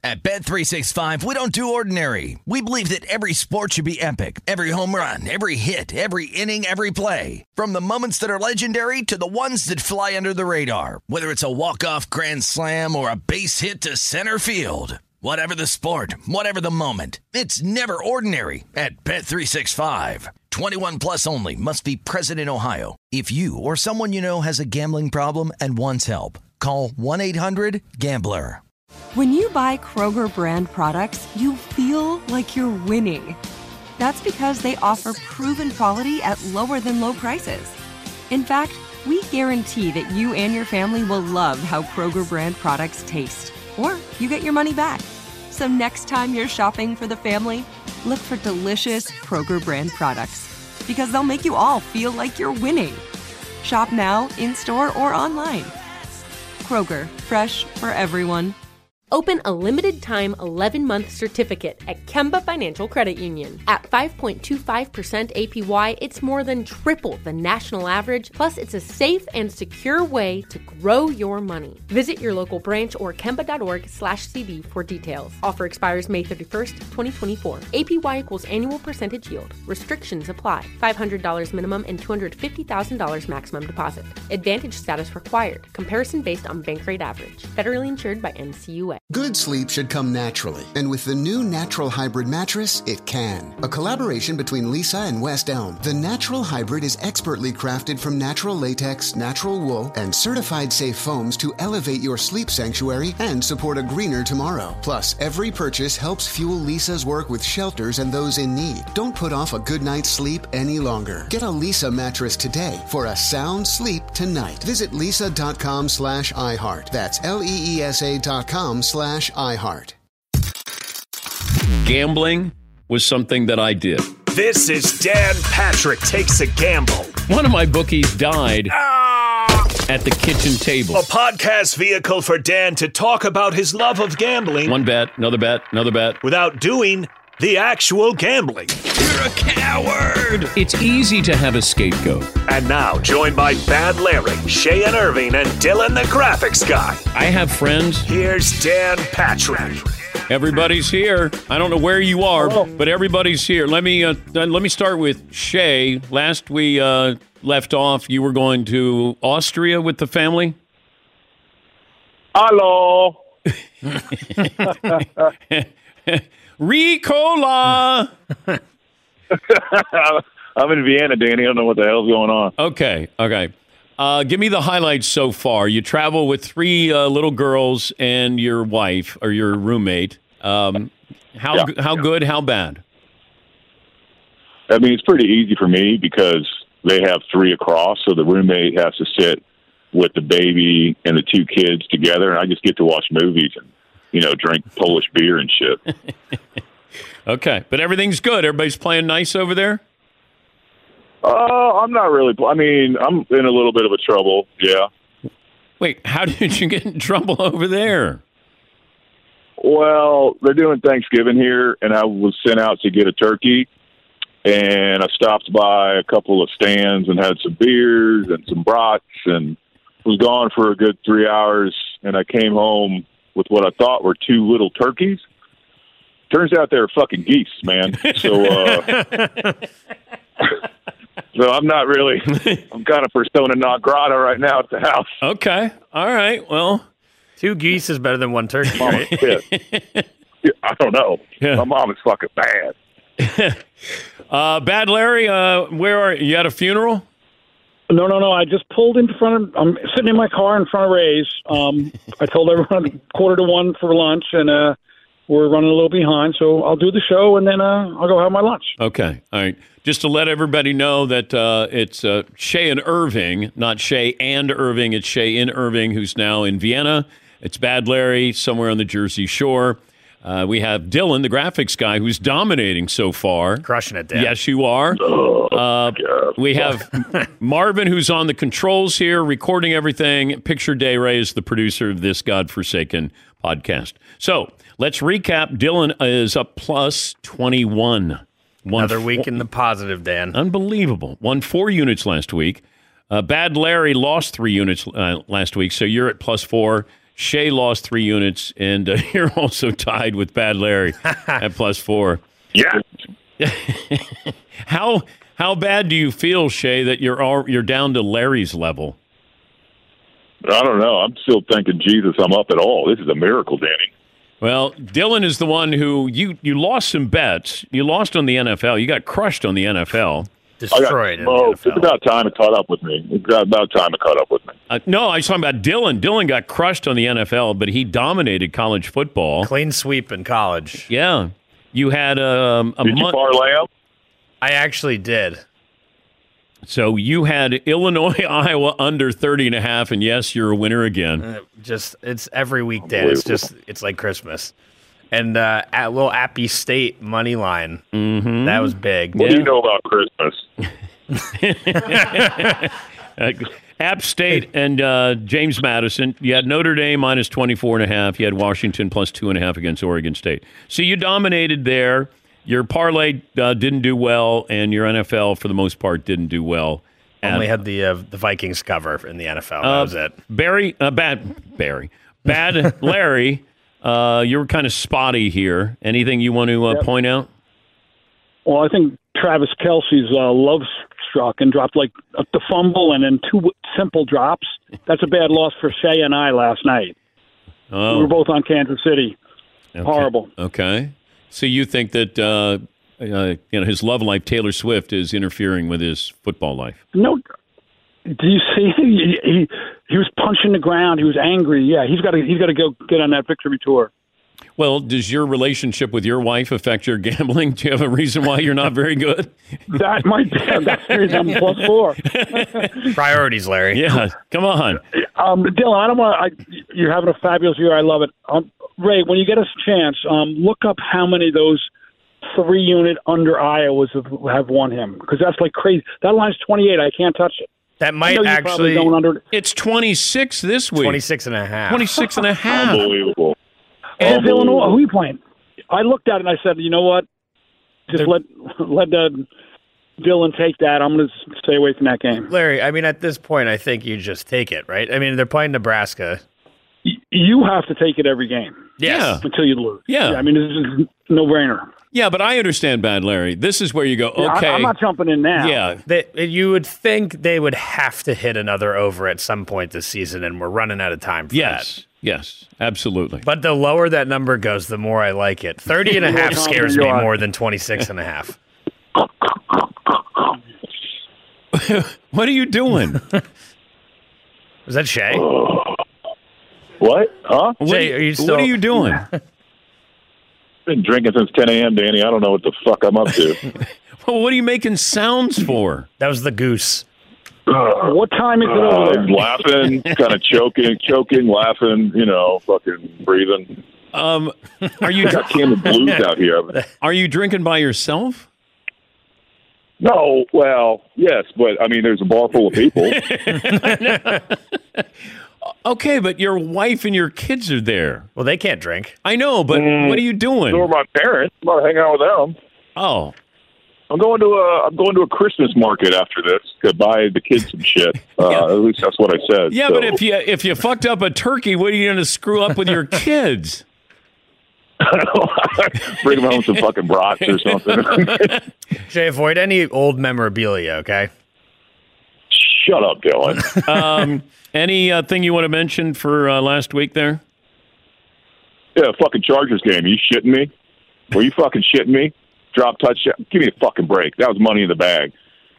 At Bet365, we don't do ordinary. We believe that every sport should be epic. Every home run, every hit, every inning, every play. From the moments that are legendary to the ones that fly under the radar. Whether it's a walk-off grand slam or a base hit to center field. Whatever the sport, whatever the moment. It's never ordinary at Bet365. 21 plus only. Must be present in Ohio. If you or someone you know has a gambling problem and wants help, call 1-800-GAMBLER. When you buy Kroger brand products, you feel like you're winning. That's because they offer proven quality at lower than low prices. In fact, we guarantee that you and your family will love how Kroger brand products taste, or you get your money back. So next time you're shopping for the family, look for delicious Kroger brand products, because they'll make you all feel like you're winning. Shop now, in-store, or online. Kroger, fresh for everyone. Open a limited-time 11-month certificate at Kemba Financial Credit Union. At 5.25% APY, it's more than triple the national average, plus it's a safe and secure way to grow your money. Visit your local branch or kemba.org/cb for details. Offer expires May 31st, 2024. APY equals annual percentage yield. Restrictions apply. $500 minimum and $250,000 maximum deposit. Advantage status required. Comparison based on bank rate average. Federally insured by NCUA. Good sleep should come naturally, and with the new Natural Hybrid mattress, it can. A collaboration between Lisa and West Elm, the Natural Hybrid is expertly crafted from natural latex, natural wool, and certified safe foams to elevate your sleep sanctuary and support a greener tomorrow. Plus, every purchase helps fuel Lisa's work with shelters and those in need. Don't put off a good night's sleep any longer. Get a Lisa mattress today for a sound sleep tonight. Visit lisa.com/iHeart. That's LEESA.com/iHeart. Gambling was something that I did. This is Dan Patrick Takes a Gamble. One of my bookies died at the kitchen table. A podcast vehicle for Dan to talk about his love of gambling. One bet, another bet, another bet. Without doing the actual gambling. You're a coward! It's easy to have a scapegoat. And now, joined by Bad Larry, Shay and Irving, and Dylan the graphics guy. I have friends. Here's Dan Patrick. Everybody's here. I don't know where you are, but everybody's here. Let me start with Shay. Last we left off, you were going to Austria with the family? Hello. Ricola! I'm in Vienna, Danny. I don't know what the hell's going on. Okay. Give me the highlights so far. You travel with three little girls and your wife or your roommate. How good, how bad? I mean, it's pretty easy for me because they have three across, so the roommate has to sit with the baby and the two kids together, and I just get to watch movies and, drink Polish beer and shit. Okay, but everything's good. Everybody's playing nice over there? I'm not really. I mean, I'm in a little bit of a trouble, yeah. Wait, how did you get in trouble over there? Well, they're doing Thanksgiving here, and I was sent out to get a turkey, and I stopped by a couple of stands and had some beers and some brats and was gone for a good 3 hours, and I came home with what I thought were two little turkeys. Turns out they were fucking geese, man. So, so I'm not really, I'm kind of persona non grata right now at the house. Okay. All right. Well, two geese is better than one turkey, right? I don't know. Yeah. My mom is fucking bad. Bad Larry, where are you? At a funeral? No. I just pulled in front of, I'm sitting in my car in front of Ray's. I told everyone 12:45 for lunch, and we're running a little behind, so I'll do the show, and then I'll go have my lunch. Okay. All right. Just to let everybody know that it's Shay and Irving, not Shay and Irving. It's Shay in Irving, who's now in Vienna. It's Bad Larry, somewhere on the Jersey Shore. We have Dylan, the graphics guy, who's dominating so far. Crushing it, Dan. Yes, you are. We have Marvin, who's on the controls here, recording everything. Picture Day Ray is the producer of this godforsaken podcast. So let's recap. Dylan is up plus 21. Another week in the positive, Dan. Unbelievable. Won 4 units last week. Bad Larry lost 3 units last week, so you're at plus 4. Shea lost 3 units, and you're also tied with Bad Larry at +4. Yeah. How bad do you feel, Shea, that you're down to Larry's level? I don't know. I'm still thanking Jesus I'm up at all. This is a miracle, Danny. Well, Dylan is the one who you lost some bets. You lost on the NFL. You got crushed on the NFL. Destroyed in the NFL. It's about time it caught up with me. No, I was talking about Dylan. Dylan got crushed on the NFL, but he dominated college football. Clean sweep in college. Yeah. You had a Did you parlay up? I actually did. So you had Illinois, Iowa under 30.5, and yes, you're a winner again. It's every week, Dan. It's like Christmas. And at little Appy State money line. Mm-hmm. That was big. What do you know about Christmas? App State and James Madison. You had Notre Dame minus 24.5. You had Washington plus 2.5 against Oregon State. So you dominated there. Your parlay didn't do well, and your NFL, for the most part, didn't do well. Only had the Vikings cover in the NFL. That was it. Bad Larry, you were kind of spotty here. Anything you want to point out? Well, I think Travis Kelce's love struck and dropped like the fumble and then 2 simple drops. That's a bad loss for Shea and I last night. Oh. We were both on Kansas City. Okay. Horrible. Okay. So you think that his love life, Taylor Swift, is interfering with his football life? No. Do you see? He was punching the ground. He was angry. Yeah, he's got to go get on that victory tour. Well, does your relationship with your wife affect your gambling? Do you have a reason why you're not very good? That might be. That's the reason I'm +4. Priorities, Larry. Yeah, come on. Dylan, I don't want. You're having a fabulous year. I love it. Ray, when you get a chance, look up how many of those 3-unit under Iowas have won him, because that's like crazy. That line's 28. I can't touch it. That might actually. It's 26 this week. 26.5. 26.5. Unbelievable. And Illinois, who are you playing? I looked at it and I said, you know what? Just let Dylan take that. I'm going to stay away from that game. Larry, I mean, at this point, I think you just take it, right? I mean, they're playing Nebraska. You have to take it every game. Yeah. Until you lose. Yeah. I mean, this is a no-brainer. Yeah, but I understand, Bad Larry. This is where you go, okay. I'm not jumping in now. Yeah. You would think they would have to hit another over at some point this season, and we're running out of time for that. Yes, absolutely. But the lower that number goes, the more I like it. 30.5 scares me more than 26.5. What are you doing? Is that Shea? What? Huh? Shea, what are you doing? Been drinking since 10 a.m., Danny. I don't know what the fuck I'm up to. Well, what are you making sounds for? That was the goose. What time is it over there? Laughing, kind of choking, laughing, fucking breathing. Are you got Camden Blues out here? Are you drinking by yourself? No, well, yes, but I mean, there's a bar full of people. Okay, but your wife and your kids are there. Well, they can't drink. I know, but what are you doing? So are my parents. I'm not hanging out with them. Oh. I'm going to a Christmas market after this to buy the kids some shit. At least that's what I said. Yeah, so. But if you fucked up a turkey, what are you going to screw up with your kids? Bring them home some fucking brats or something. Jay, avoid any old memorabilia, okay? Shut up, Dylan. Anything you want to mention for last week there? Yeah, fucking Chargers game. You shitting me? Were you fucking shitting me? Drop touchdown. Give me a fucking break. That was money in the bag.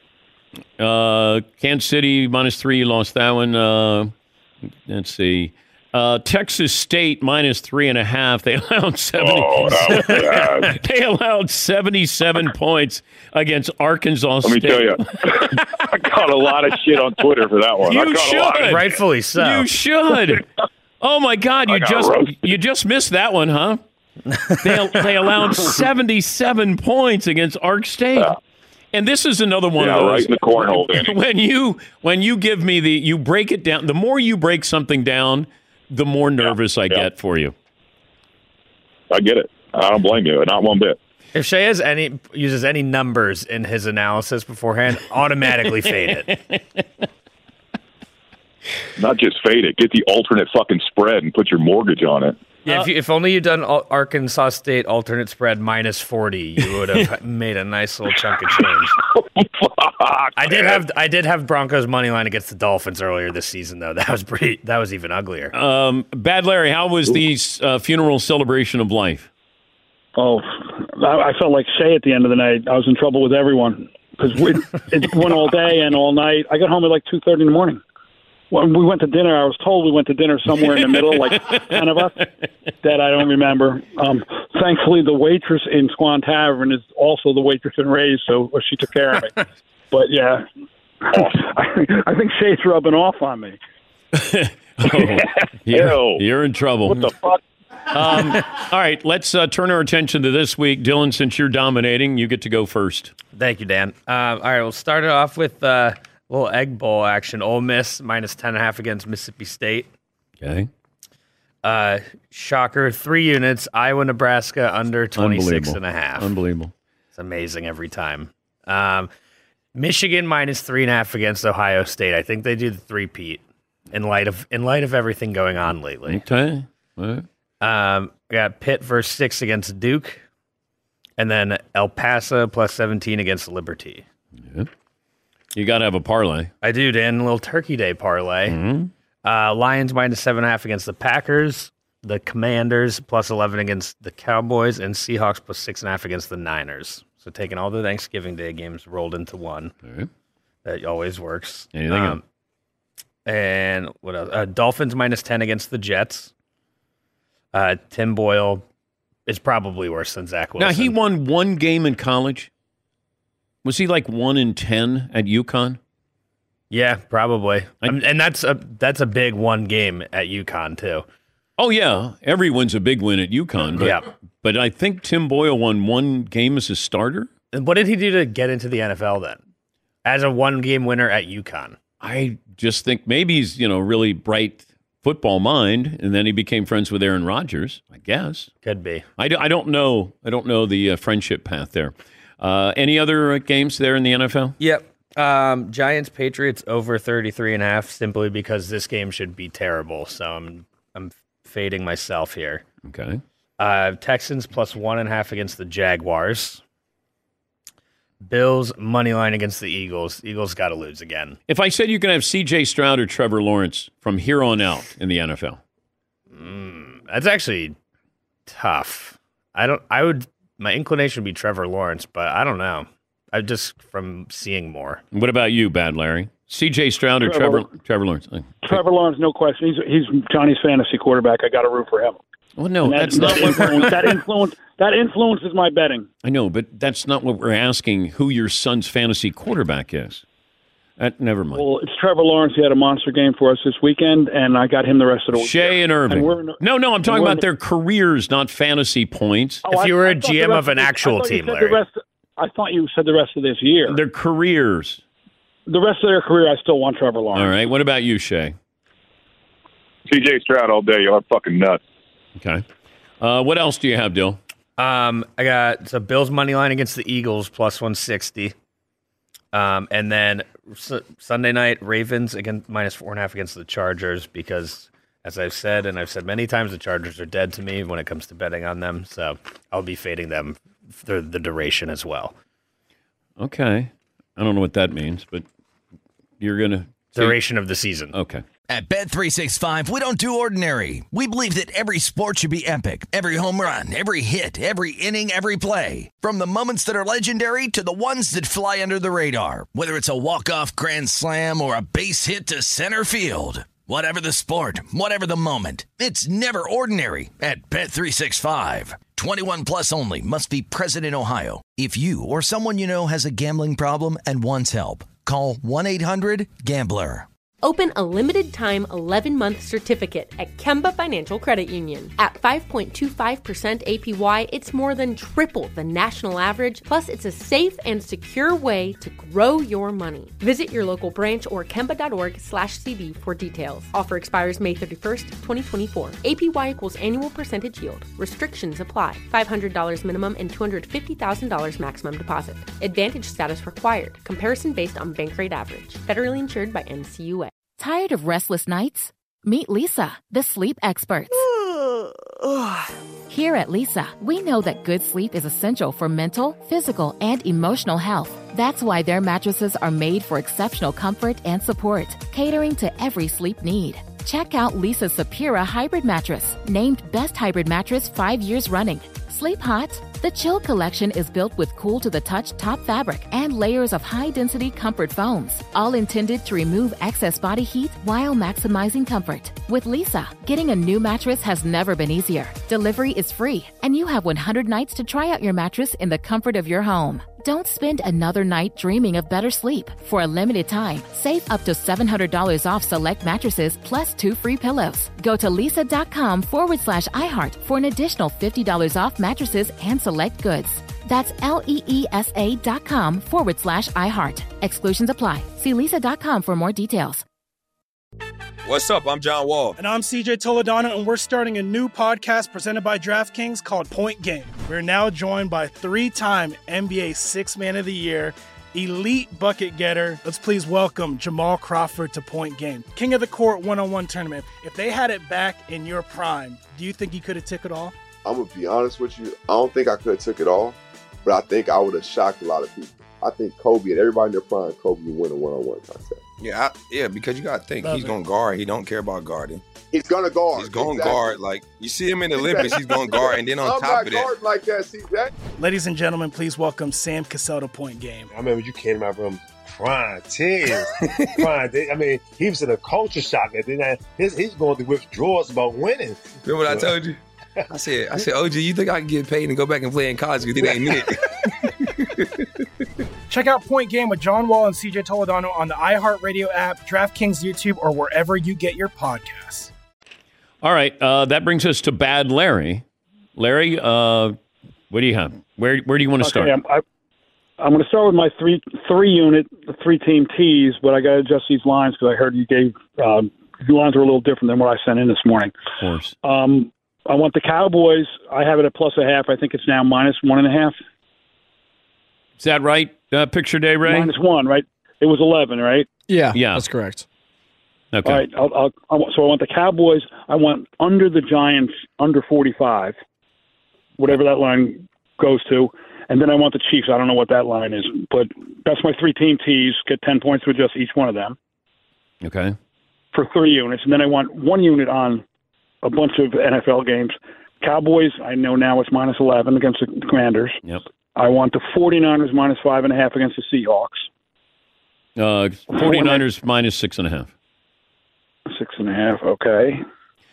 Kansas City -3. You lost that one. Let's see. Texas State -3.5. They allowed 70. They allowed 77 points against Arkansas State. Let me tell you, I got a lot of shit on Twitter for that one. You should, rightfully so. You should. Oh my God! You just missed that one, huh? They allowed 77 points against Ark State. Yeah. And this is another one of those. Right in the cornhole, Danny. When you give me you break it down, the more you break something down, the more nervous I get for you. I get it. I don't blame you, not one bit. If Shea uses any numbers in his analysis beforehand, automatically fade it. Not just fade it. Get the alternate fucking spread and put your mortgage on it. Yeah, if only you'd done Arkansas State alternate spread minus 40, you would have made a nice little chunk of change. I did have Broncos money line against the Dolphins earlier this season, though. That was even uglier. Bad Larry, how was the funeral celebration of life? Oh, I felt like Shea at the end of the night. I was in trouble with everyone because it went all day and all night. I got home at like 2:30 in the morning. When we went to dinner, I was told we went to dinner somewhere in the middle, like 10 of us, that I don't remember. Thankfully, the waitress in Swan Tavern is also the waitress in Ray's, so she took care of me. But, yeah, I think Shay's rubbing off on me. You're in trouble. What the fuck? All right, let's turn our attention to this week. Dylan, since you're dominating, you get to go first. Thank you, Dan. All right, we'll start it off with little Egg Bowl action. Ole Miss minus 10.5 against Mississippi State. Okay. Shocker, 3 units. Iowa, Nebraska under 26.5. Unbelievable. It's amazing every time. Michigan minus 3.5 against Ohio State. I think they do the three-peat in light of everything going on lately. Okay. All right. We got Pitt versus 6 against Duke, and then El Paso plus 17 against Liberty. Yeah. You got to have a parlay. I do, Dan. A little Turkey Day parlay. Mm-hmm. Lions minus 7.5 against the Packers. The Commanders plus 11 against the Cowboys. And Seahawks plus 6.5 against the Niners. So taking all the Thanksgiving Day games rolled into one. Right. That always works. Anything else? And what else? Dolphins minus 10 against the Jets. Tim Boyle is probably worse than Zach Wilson. Now, he won one game in college. Was he like 1-10 at UConn? Yeah, probably. And that's a big one game at UConn too. Oh yeah, every win's a big win at UConn. But, yeah, but I think Tim Boyle won one game as a starter. And what did he do to get into the NFL then? As a one-game winner at UConn? I just think maybe he's really bright football mind, and then he became friends with Aaron Rodgers. I guess could be. I don't know. I don't know the friendship path there. Any other games there in the NFL? Yep. Giants Patriots over 33.5 simply because this game should be terrible. So I'm fading myself here. Okay. Texans plus 1.5 against the Jaguars. Bills money line against the Eagles. Eagles got to lose again. If I said you can have C.J. Stroud or Trevor Lawrence from here on out in the NFL, that's actually tough. My inclination would be Trevor Lawrence, but I don't know. I just from seeing more. What about you, Bad Larry? C.J. Stroud or Trevor Lawrence? Trevor Lawrence, no question. He's Johnny's fantasy quarterback. I got to root for him. Well, no, that's not that influences my betting. I know, but that's not what we're asking. Who your son's fantasy quarterback is? Never mind. Well, it's Trevor Lawrence. He had a monster game for us this weekend, and I got him the rest of the week. Shea and Irving. No, I'm talking about their careers, not fantasy points. Oh, if you were a GM of an actual team, Larry. I thought you said the rest of this year. Their careers. The rest of their career, I still want Trevor Lawrence. All right. What about you, Shea? C.J. Stroud all day. Y'all are fucking nuts. Okay. What else do you have, Dill? I got Bills money line against the Eagles plus 160. And then Sunday night, Ravens against minus 4.5 against the Chargers because, as I've said, and I've said many times, the Chargers are dead to me when it comes to betting on them. So I'll be fading them for the duration as well. Okay. I don't know what that means, but you're going to... Duration of the season. Okay. At Bet365, we don't do ordinary. We believe that every sport should be epic. Every home run, every hit, every inning, every play. From the moments that are legendary to the ones that fly under the radar. Whether it's a walk-off grand slam or a base hit to center field. Whatever the sport, whatever the moment. It's never ordinary at Bet365. 21 plus only. Must be present in Ohio. If you or someone you know has a gambling problem and wants help, call 1-800-GAMBLER. Open a limited-time 11-month certificate at Kemba Financial Credit Union. At 5.25% APY, it's more than triple the national average, plus it's a safe and secure way to grow your money. Visit your local branch or kemba.org/cb for details. Offer expires May 31st, 2024. APY equals annual percentage yield. Restrictions apply. $500 minimum and $250,000 maximum deposit. Advantage status required. Comparison based on bank rate average. Federally insured by NCUA. Tired of restless nights? Meet Lisa, the sleep experts. Here at Lisa, we know that good sleep is essential for mental, physical, and emotional health. That's why their mattresses are made for exceptional comfort and support, catering to every sleep need. Check out Lisa's Sapira Hybrid Mattress, named Best Hybrid Mattress 5 years running. Sleep hot? The Chill Collection is built with cool-to-the-touch top fabric and layers of high-density comfort foams, all intended to remove excess body heat while maximizing comfort. With Lisa, getting a new mattress has never been easier. Delivery is free, and you have 100 nights to try out your mattress in the comfort of your home. Don't spend another night dreaming of better sleep. For a limited time, save up to $700 off select mattresses plus 2 free pillows. Go to lisa.com/iHeart for an additional $50 off mattresses and select goods. That's LEESA.com/iHeart. Exclusions apply. See lisa.com for more details. What's up? I'm John Wall. And I'm CJ Toledano, and we're starting a new podcast presented by DraftKings called Point Game. We're now joined by 3-time NBA Sixth Man of the Year, elite bucket getter. Let's please welcome Jamal Crawford to Point Game. King of the Court one-on-one tournament. If they had it back in your prime, do you think you could have took it all? I'm going to be honest with you. I don't think I could have took it all, but I think I would have shocked a lot of people. I think Kobe and everybody in their prime, Kobe would win a one-on-one contest. Yeah, because you got to think. He's going to guard. He don't care about guarding. He's going to guard. He's going to guard. Like, you see him in the Olympics, he's going to guard. And then on top of that. I'm not guarding like that, CJ. Ladies and gentlemen, please welcome Sam Cassell to Point Game. I remember you came to my room crying, tears. Crying. I mean, he was in a culture shock. He's going through withdrawals about winning. Remember what I told you? I said, OG, you think I can get paid and go back and play in college because it ain't it? Check out Point Game with John Wall and CJ Toledano on the iHeartRadio app, DraftKings YouTube, or wherever you get your podcasts. All right, that brings us to Bad Larry. Larry, what do you have? Where do you want to start? I'm going to start with my three-unit, 3-team teas, but I got to adjust these lines because I heard you gave the lines were a little different than what I sent in this morning. Of course. I want the Cowboys. I have it at +0.5. I think it's now -1.5. Is that right? Picture day, Ray? -1, right? It was 11, right? Yeah, that's correct. Okay. All right. So I want the Cowboys. I want under the Giants, under 45, whatever that line goes to. And then I want the Chiefs. I don't know what that line is, but that's my 3-team teas. Get 10 points to adjust each one of them. Okay. For 3 units. And then I want 1 unit on a bunch of NFL games. Cowboys, I know now it's -11 against the Commanders. Yep. I want the 49ers -5.5 against the Seahawks. 49ers -6.5. 6.5, okay.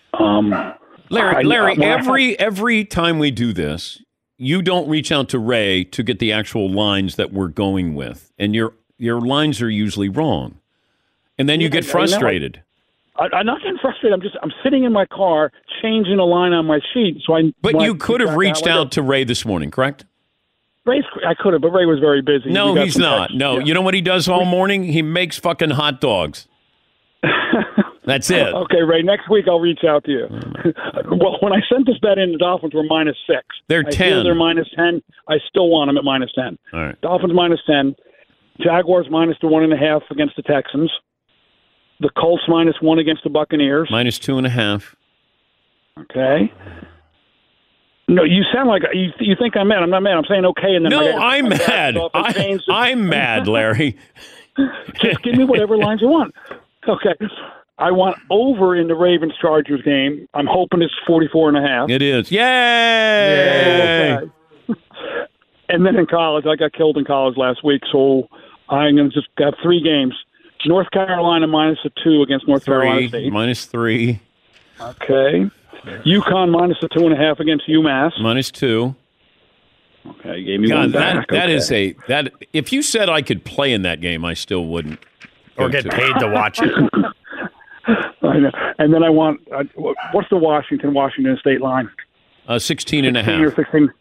Larry, every time we do this, you don't reach out to Ray to get the actual lines that we're going with, and your lines are usually wrong, and then you get frustrated. I'm not getting frustrated. I'm sitting in my car changing a line on my sheet. But you could have reached out to Ray this morning, correct? I could have, but Ray was very busy. No, he's not. No, you know what he does all morning? He makes fucking hot dogs. That's it. Okay, Ray, next week I'll reach out to you. Well, when I sent this bet in, the Dolphins were -6. They're 10. They're -10. I still want them at -10. All right. Dolphins -10. Jaguars -1.5 against the Texans. The Colts -1 against the Buccaneers. -2.5. Okay. No, you sound like you think I'm mad. I'm not mad. I'm saying okay, and then I'm mad. I'm mad, Larry. Just give me whatever lines you want. Okay. I want over in the Ravens-Chargers game. I'm hoping it's 44.5. It is. Yay! Okay. And then in college, I got killed in college last week, so I'm going to just have 3 games. North Carolina -2 against North Carolina State. -3. Okay. UConn -2.5 against UMass. -2. Okay, you gave me one back. That is that. If you said I could play in that game, I still wouldn't. Or get paid to watch it. I know. And then I want what's the Washington State line? 16.5. Or 16.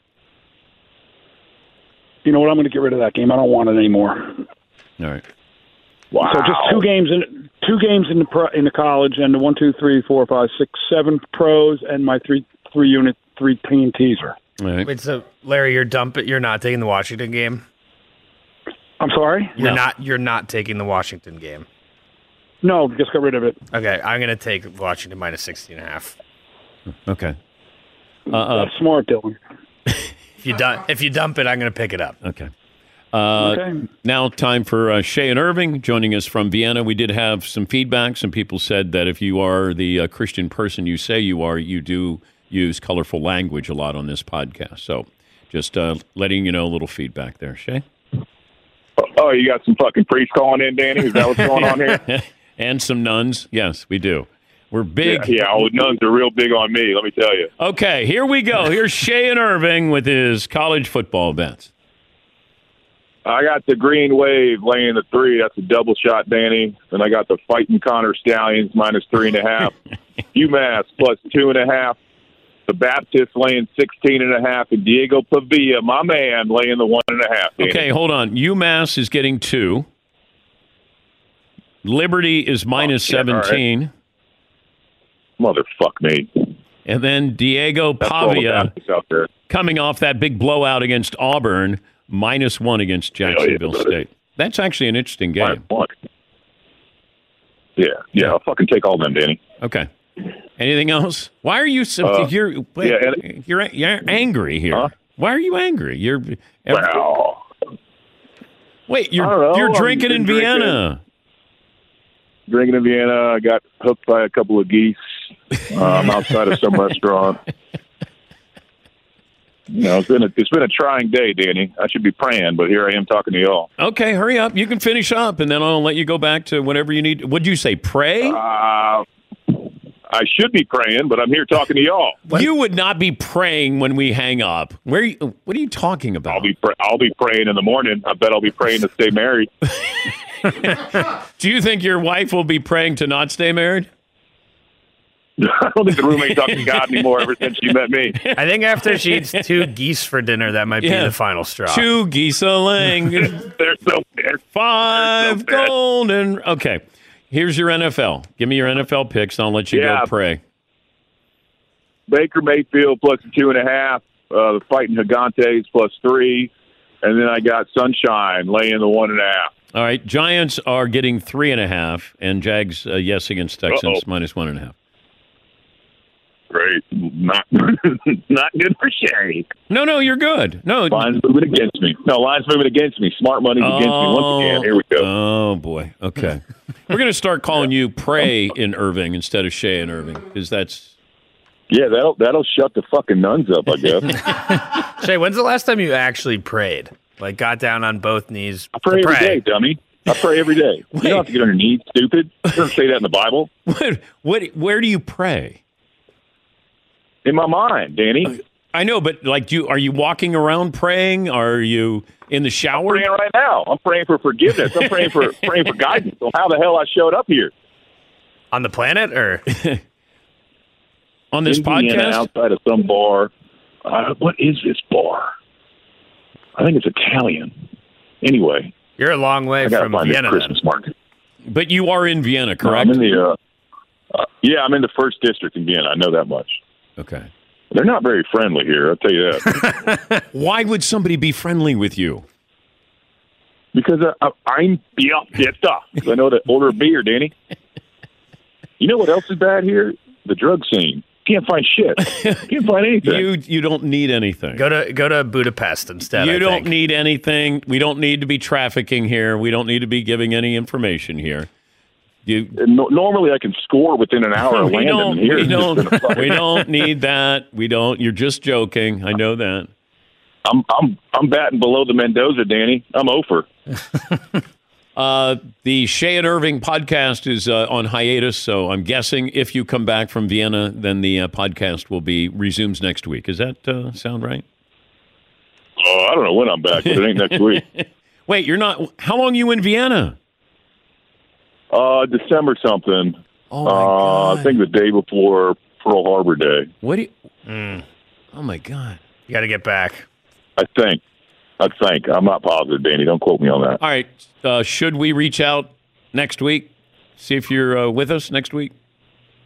You know what? I'm going to get rid of that game. I don't want it anymore. All right. Wow. So just 2 games in the college, and the 1, 2, 3, 4, 5, 6, 7 pros, and my 3-unit 3-team teaser. All right. Wait, so Larry, you're not taking the Washington game? I'm sorry? You're not taking the Washington game. No, just got rid of it. Okay, I'm going to take Washington minus 16.5. Okay. That's smart, Dylan. If you dump it, I'm going to pick it up. Okay. Now time for Shay and Irving joining us from Vienna. We did have some feedback. Some people said that if you are the Christian person you say you are, you do use colorful language a lot on this podcast. So just letting you know, a little feedback there. Shay? Oh, you got some fucking priests calling in, Danny? Is that what's going on here? And some nuns. Yes, we do. We're big. Yeah, all the nuns are real big on me, let me tell you. Okay, here we go. Here's Shay and Irving with his college football bets. I got the Green Wave laying the 3. That's a double shot, Danny. Then I got the Fighting Connor Stallions minus 3.5. UMass plus 2.5. The Baptist laying 16.5. And Diego Pavia, my man, laying the 1.5. Danny. Okay, hold on. UMass is getting 2. Liberty is minus 17. Right. Motherfuck me. And then Diego Pavia, coming off that big blowout against Auburn, minus 1 against Jacksonville State. That's actually an interesting game. Yeah, I'll fucking take all them, Danny. Okay. Anything else? Why are you so? You're angry here. Huh? Why are you angry? Well, wait. You're drinking in Vienna. Drinking in Vienna. I got hooked by a couple of geese. I'm outside of some restaurant. It's been a trying day, Danny. I should be praying, but here I am talking to y'all. Okay, hurry up. You can finish up, and then I'll let you go back to whatever you need. What'd you say? Pray? I should be praying, but I'm here talking to y'all. You would not be praying when we hang up. What are you talking about? I'll be praying in the morning. I bet I'll be praying to stay married. Do you think your wife will be praying to not stay married? I don't think the roommate talks to God anymore ever since she met me. I think after she eats 2 geese for dinner, that might be the final straw. 2 geese a laying. They're 5 golden. Okay. Here's your NFL. Give me your NFL picks, and I'll let you go pray. Baker Mayfield plus 2.5. The Fighting Gigantes plus 3. And then I got Sunshine laying the 1.5. All right. Giants are getting 3.5, and Jags, yes, against Texans, minus 1.5. Great. Not good for Shay. No, you're good. No. Line's moving against me. Smart money's against me once again. Here we go. Oh, boy. Okay. We're going to start calling you Pray in Irving instead of Shay in Irving, because that's... Yeah, that'll shut the fucking nuns up, I guess. Shay, when's the last time you actually prayed? Like, got down on both knees? I pray every day, dummy. I pray every day. You don't have to get on your knees, stupid. It doesn't say that in the Bible. Where do you pray? In my mind, Danny. I know, but are you walking around praying? Are you in the shower? I'm praying right now. I'm praying for forgiveness. I'm praying for guidance on how the hell I showed up here. On the planet, or on this podcast? Outside of some bar. What is this bar? I think it's Italian. Anyway, you're a long way from Vienna. Christmas market. But you are in Vienna, correct? No, I'm in the. I'm in the first district in Vienna. I know that much. Okay. They're not very friendly here, I'll tell you that. Why would somebody be friendly with you? Because I'm pissed off. I know to order a beer, Danny. You know what else is bad here? The drug scene. Can't find shit. Can't find anything. You don't need anything. Go to Budapest instead. You don't need anything. We don't need to be trafficking here. We don't need to be giving any information here. Normally, I can score within an hour of landing. We don't need that. We don't. You're just joking. I know that. I'm batting below the Mendoza, Danny. I'm over. The Shay and Irving podcast is on hiatus, so I'm guessing if you come back from Vienna, then the podcast will resumes next week. Does that sound right? Oh, I don't know when I'm back, but it ain't next week. Wait, you're not. How long are you in Vienna? December something. Oh my God. I think the day before Pearl Harbor Day. What do you? Oh my God! You got to get back. I think. I'm not positive, Danny. Don't quote me on that. All right. Should we reach out next week? See if you're with us next week.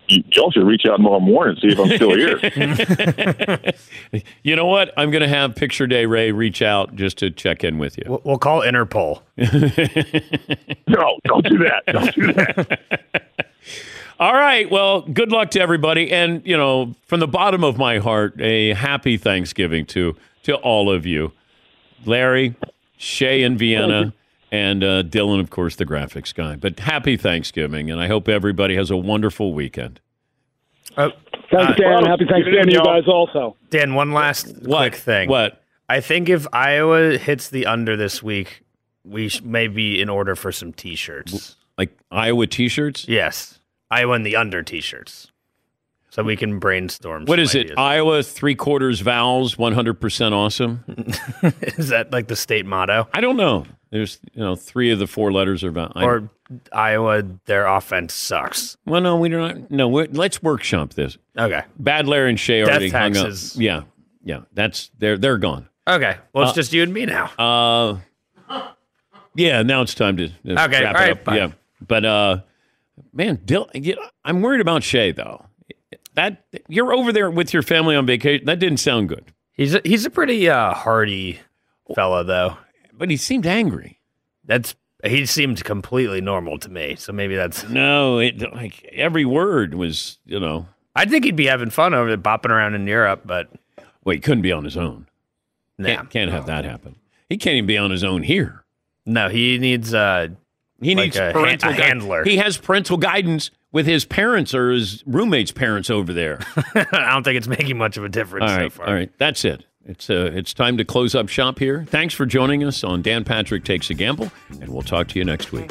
y'all should reach out tomorrow morning and see if I'm still here. You know what? I'm going to have Picture Day Ray reach out just to check in with you. We'll call Interpol. No, don't do that. Don't do that. All right. Well, good luck to everybody. And, from the bottom of my heart, a happy Thanksgiving to all of you. Larry, Shay in Vienna, and Dylan, of course, the graphics guy. But happy Thanksgiving, and I hope everybody has a wonderful weekend. Thanks, Dan. Happy Thanksgiving to you guys also. Dan, one last quick thing. What? I think if Iowa hits the under this week, we may be in order for some T-shirts. Like Iowa T-shirts? Yes. Iowa and the under T-shirts. So we can brainstorm. What is it? Iowa 3/4 vowels, 100% awesome? Is that like the state motto? I don't know. There's, 3 of the 4 letters are vowels. Or Iowa, their offense sucks. Well, no, we don't. No, let's workshop this. Okay. Bad Larry and Shay already hung up. taxes. Yeah. That's they're gone. Okay. Well, it's just you and me now. Yeah. Now it's time to wrap it right, up. bye. Yeah. But man, I'm worried about Shay though. That you're over there with your family on vacation. That didn't sound good. He's a pretty hearty fella though. But he seemed angry. He seemed completely normal to me. So maybe that's no. Every word was, I think he'd be having fun over there, bopping around in Europe. But he couldn't be on his own. Nah. Can't have that happen. He can't even be on his own here. No, he needs needs a handler. He has parental guidance with his parents or his roommate's parents over there. I don't think it's making much of a difference so far. All right, that's it. It's time to close up shop here. Thanks for joining us on Dan Patrick Takes a Gamble, and we'll talk to you next week.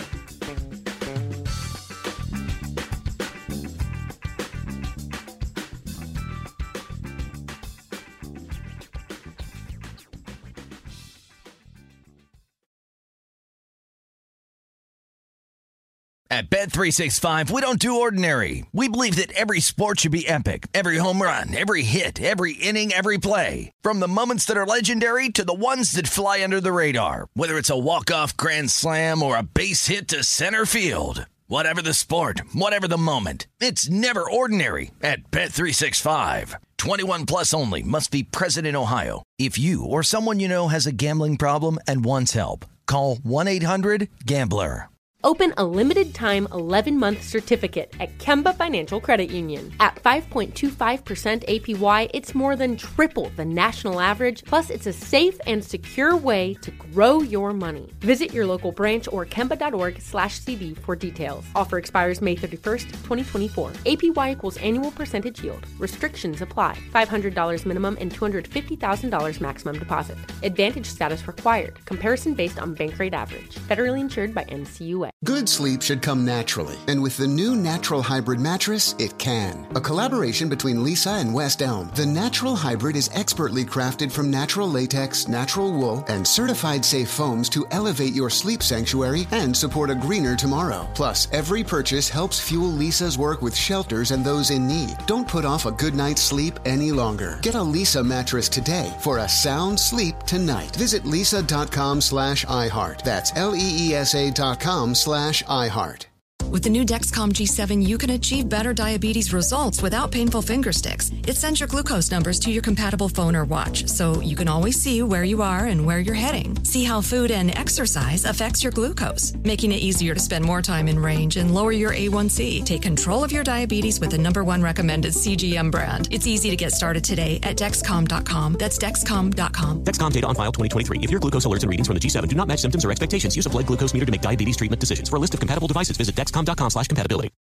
At Bet365, we don't do ordinary. We believe that every sport should be epic. Every home run, every hit, every inning, every play. From the moments that are legendary to the ones that fly under the radar. Whether it's a walk-off grand slam or a base hit to center field. Whatever the sport, whatever the moment. It's never ordinary at Bet365. 21 plus only. Must be present in Ohio. If you or someone you know has a gambling problem and wants help, call 1-800-GAMBLER. Open a limited-time 11-month certificate at Kemba Financial Credit Union. At 5.25% APY, it's more than triple the national average, plus it's a safe and secure way to grow your money. Visit your local branch or kemba.org/CD for details. Offer expires May 31st, 2024. APY equals annual percentage yield. Restrictions apply. $500 minimum and $250,000 maximum deposit. Advantage status required. Comparison based on bank rate average. Federally insured by NCUA. Good sleep should come naturally, and with the new Natural Hybrid mattress, it can. A collaboration between Lisa and West Elm, the Natural Hybrid is expertly crafted from natural latex, natural wool, and certified safe foams to elevate your sleep sanctuary and support a greener tomorrow. Plus, every purchase helps fuel Lisa's work with shelters and those in need. Don't put off a good night's sleep any longer. Get a Lisa mattress today for a sound sleep tonight. Visit lisa.com/iHeart. That's LEESA.com/iHeart. With the new Dexcom G7, you can achieve better diabetes results without painful finger sticks. It sends your glucose numbers to your compatible phone or watch, so you can always see where you are and where you're heading. See how food and exercise affects your glucose, making it easier to spend more time in range and lower your A1C. Take control of your diabetes with the #1 recommended CGM brand. It's easy to get started today at Dexcom.com. That's Dexcom.com. Dexcom data on file 2023. If your glucose alerts and readings from the G7 do not match symptoms or expectations, use a blood glucose meter to make diabetes treatment decisions. For a list of compatible devices, visit Dexcom.com/compatibility.